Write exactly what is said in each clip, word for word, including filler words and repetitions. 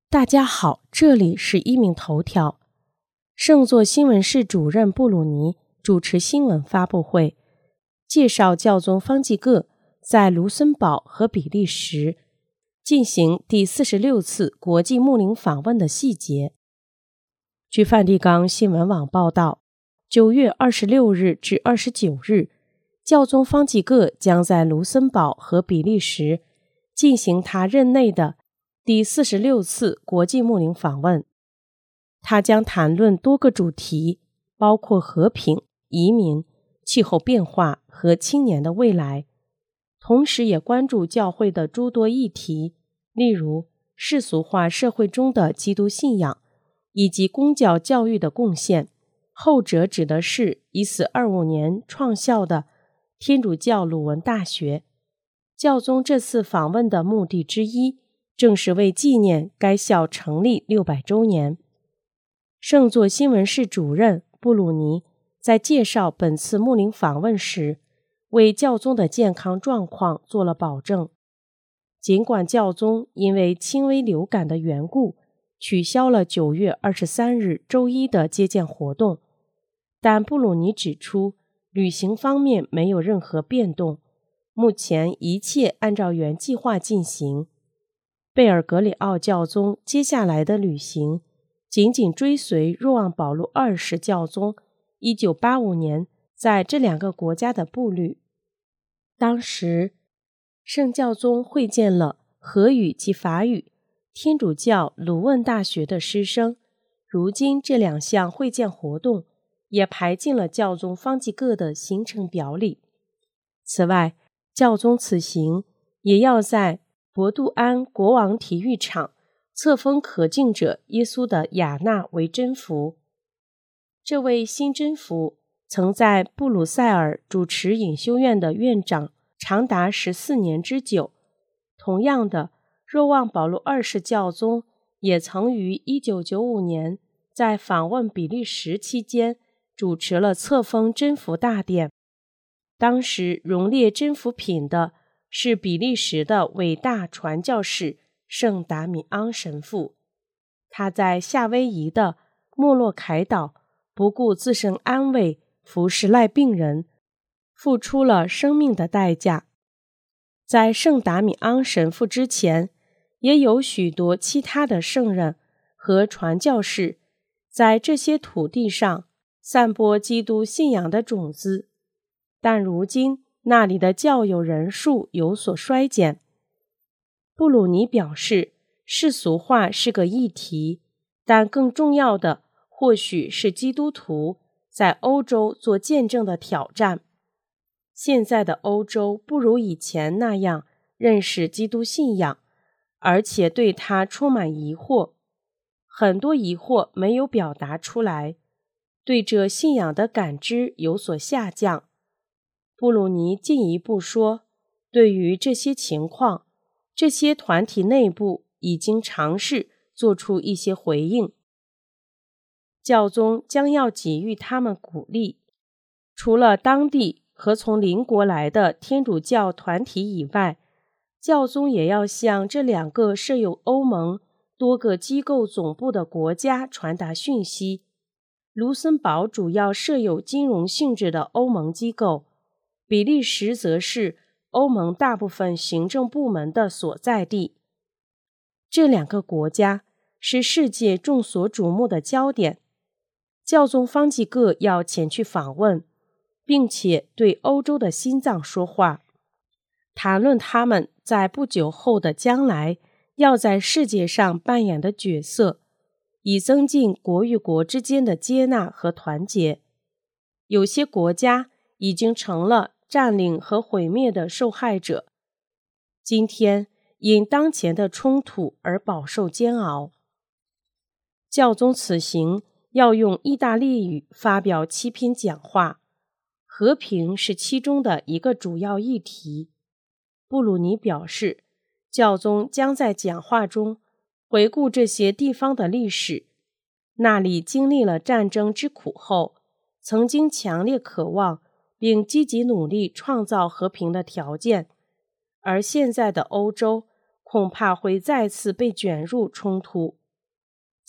大家好，这里是一鸣头条。圣座新闻室主任布鲁尼主持新闻发布会，介绍教宗方济各在卢森堡和比利时进行第四十六次国际牧灵访问的细节。据梵蒂冈新闻网报道，九月二十六日至二十九日，教宗方济各将在卢森堡和比利时进行他任内的第四十六次国际牧灵访问。他将谈论多个主题，包括和平、移民、气候变化和青年的未来，同时也关注教会的诸多议题，例如世俗化社会中的基督信仰以及公教教育的贡献，后者指的是一四二五年创校的天主教鲁文大学。教宗这次访问的目的之一正是为纪念该校成立六百周年。圣座新闻室主任布鲁尼在介绍本次牧灵访问时，为教宗的健康状况做了保证。尽管教宗因为轻微流感的缘故取消了九月二十三日周一的接见活动，但布鲁尼指出，旅行方面没有任何变动，目前一切按照原计划进行。贝尔格里奥教宗接下来的旅行紧紧追随若望保禄二世教宗一九八五年在这两个国家的步履。当时圣教宗会见了荷语及法语天主教鲁汶大学的师生，如今这两项会见活动也排进了教宗方济各的行程表里。此外，教宗此行也要在博杜安国王体育场册封可敬者耶稣的雅纳为真福。这位新真福曾在布鲁塞尔主持隐修院的院长长达十四年之久。同样的，若望保禄二世教宗也曾于一九九五年在访问比利时期间主持了册封真福大典。当时荣列真福品的是比利时的伟大传教士圣达米昂神父，他在夏威夷的莫洛凯岛不顾自身安危服侍赖病人，付出了生命的代价。在圣达米昂神父之前，也有许多其他的圣人和传教士在这些土地上散播基督信仰的种子，但如今那里的教友人数有所衰减。布鲁尼表示，世俗化是个议题，但更重要的或许是基督徒在欧洲做见证的挑战。现在的欧洲不如以前那样认识基督信仰，而且对它充满疑惑，很多疑惑没有表达出来，对这信仰的感知有所下降。布鲁尼进一步说，对于这些情况，这些团体内部已经尝试做出一些回应。教宗将要给予他们鼓励，除了当地和从邻国来的天主教团体以外，教宗也要向这两个设有欧盟多个机构总部的国家传达讯息。卢森堡主要设有金融性质的欧盟机构，比利时则是欧盟大部分行政部门的所在地。这两个国家是世界众所瞩目的焦点。教宗方济各要前去访问，并且对欧洲的心脏说话，谈论他们在不久后的将来要在世界上扮演的角色，以增进国与国之间的接纳和团结。有些国家已经成了占领和毁灭的受害者，今天因当前的冲突而饱受煎熬。教宗此行要用意大利语发表七篇讲话，和平是其中的一个主要议题。布鲁尼表示，教宗将在讲话中回顾这些地方的历史，那里经历了战争之苦后，曾经强烈渴望并积极努力创造和平的条件，而现在的欧洲恐怕会再次被卷入冲突。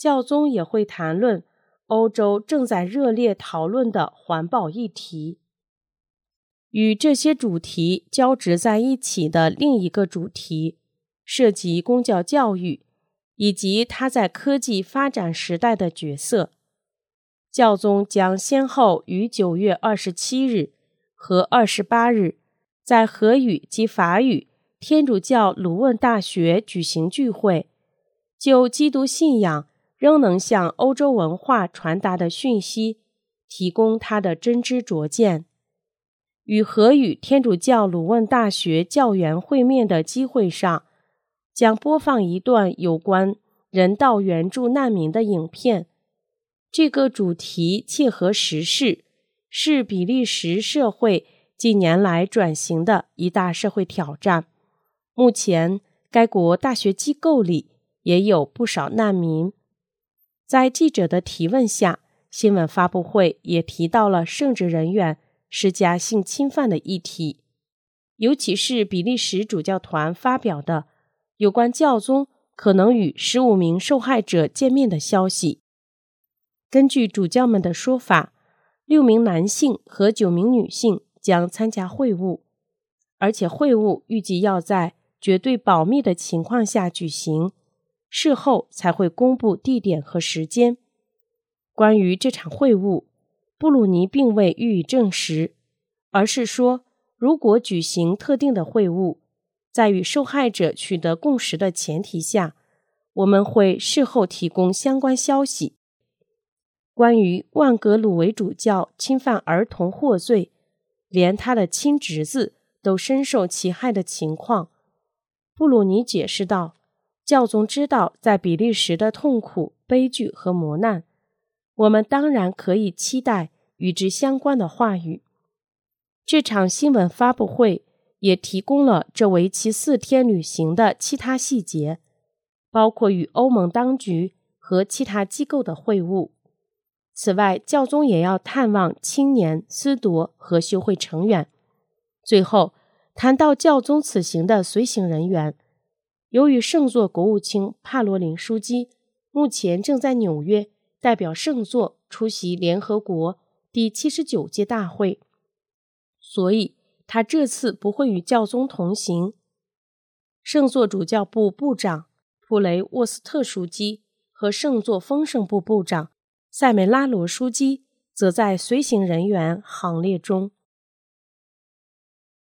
教宗也会谈论欧洲正在热烈讨论的环保议题。与这些主题交织在一起的另一个主题，涉及公教教育以及它在科技发展时代的角色。教宗将先后于九月二十七日和二十八日在荷语及法语天主教鲁汶大学举行聚会，就基督信仰仍能向欧洲文化传达的讯息提供他的真知灼见。与荷语天主教鲁汶大学教员会面的机会上，将播放一段有关人道援助难民的影片。这个主题切合时事，是比利时社会近年来转型的一大社会挑战。目前，该国大学机构里也有不少难民。在记者的提问下，新闻发布会也提到了圣职人员施加性侵犯的议题，尤其是比利时主教团发表的有关教宗可能与十五名受害者见面的消息。根据主教们的说法，六名男性和九名女性将参加会晤，而且会晤预计要在绝对保密的情况下举行，事后才会公布地点和时间。关于这场会晤，布鲁尼并未予以证实，而是说，如果举行特定的会晤，在与受害者取得共识的前提下，我们会事后提供相关消息。关于万格鲁维主教侵犯儿童获罪，连他的亲侄子都深受其害的情况，布鲁尼解释道，教宗知道在比利时的痛苦、悲剧和磨难，我们当然可以期待与之相关的话语。这场新闻发布会也提供了这为期四天旅行的其他细节，包括与欧盟当局和其他机构的会晤。此外，教宗也要探望青年、司铎和修会成员。最后，谈到教宗此行的随行人员，由于圣座国务卿帕罗林枢机目前正在纽约代表圣座出席联合国第七十九届大会，所以他这次不会与教宗同行。圣座主教部部长普雷沃斯特枢机和圣座丰盛部部长塞梅拉罗枢机则在随行人员行列中。